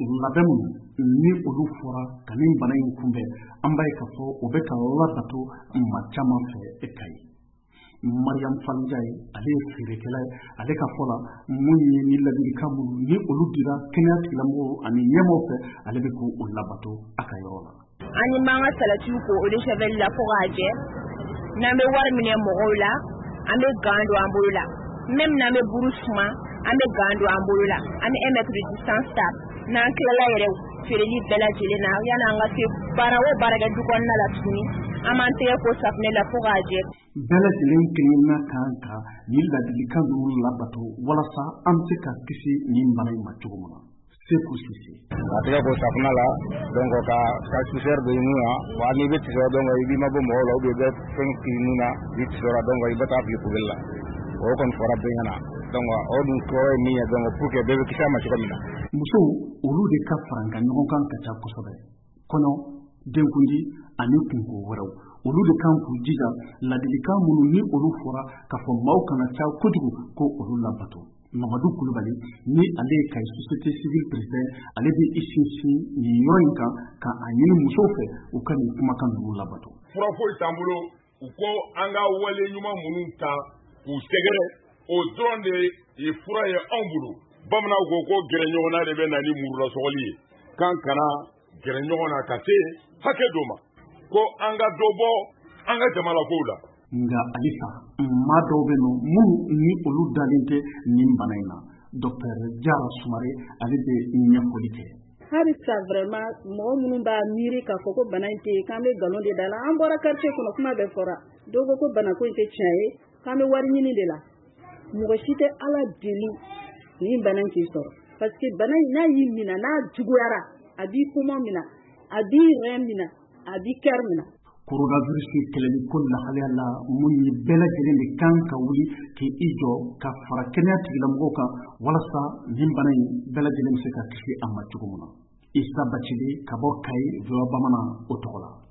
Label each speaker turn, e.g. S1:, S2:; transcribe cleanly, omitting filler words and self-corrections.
S1: labɛn minnu ni olu fɔra ka nin bana in kunbɛn an b'a ye k'a fɔ o bɛ ka labato maa caman fɛ e ka ye Mariam Fanjaye ale ye feerekɛla ye ale ka fɔ la mun ye ni ladilikan minnu ni olu dira kɛnɛya tigilamɔgɔw ani ɲɛmɔgɔw fɛ ale bɛ k'o labato a ka yɔrɔ la.
S2: Ani b'an ka salatiw ko eau de javel la fo k'a jɛ n'an bɛ wari minɛ mɔgɔw la an bɛ gan don an bolo la même n'an bɛ buru suma an bɛ gan don an bolo la an bɛ 1 mètre de distance ta n'an tilala yɛrɛ feereli bɛɛ lajɛlen na yanni an ka se baara o baara kɛ du kɔnɔna la tuguni an b'an tɛgɛ ko safunɛ la fo k'a jɛ.
S1: Bɛɛ lajɛlen kelenna kan ka nin ladilikan ninnu labato walasa an bɛ se ka kisi nin bana in ma cogo min na. Seku Sise.
S3: A tɛgɛ ko safunɛ la donc ka suceur don i nun na wa n'i bɛ tisɔ donc i b'i mabɔ mɔgɔw la ou bien i bɛ fɛn k'i nun na i tisɔra donc i bɛ taa fili poubelle la o kɔni fɔra bɛɛ ɲɛna donc o dun kɔrɔ ye min ye donc pour que bɛɛ bɛ kisi a ma cogo min na.
S1: Musow olu de ka faranka ɲɔgɔn kan ka ca kosɛbɛ kɔɲɔ denkundi ani kunko wɛrɛw olu de kan k'u jija ladilikan minnu ni olu fɔra k'a fɔ maaw kana ca kojugu ko olu labato. Mamadou Kulubali ni ale ka société civile président ale bɛ i sinsin nin yɔrɔ in kan ka a ɲini musow fɛ u ka nin kumakan ninnu labato.
S4: Fura foyi t'an bolo u ko an ka wale ɲuman minnu ta k'u sɛgɛrɛ o dɔrɔn de ye fura ye anw bolo. Bamananw ko gɛrɛ ɲɔgɔnna de bɛ na ni murula sɔgɔli ye kan kana gɛrɛ ɲɔgɔn na ka se hakɛ dɔ ma ko an ka dɔ bɔ an ka jamana kow la.
S1: Nga alisa maa dɔw bɛ nɔ minnu ni olu dalen tɛ nin bana in na Dr Jara Sumare ale bɛ ɲɛfɔli kɛ.
S5: Halisa vraiment mɔgɔ minnu b'a miiri k'a fɔ ko bana in tɛ yen k'an bɛ nkalon de da la an bɔra quartier kɔnɔ kuma bɛɛ fɔra dɔw ko bana ko in tɛ tiɲɛ ye k'an bɛ wari ɲini de la mɔgɔ si tɛ Ala deli nin bana in k'i sɔrɔ parce que bana in n'a y'i minɛ n'a juguyara a b'i poumon minɛ a b'i rein minɛ a b'i cœur minɛ.
S1: Coronavirus kɛlɛli ko lahalaya la mun ye bɛɛ lajɛlen de kan ka wuli k'i jɔ ka fara kɛnɛya tigilamɔgɔw kan walasa nin bana in bɛɛ lajɛlen bɛ se ka kisi a ma cogo min na. Isa Bacili ka bɔ Kayi, VOA Bamanan o tɔgɔ la.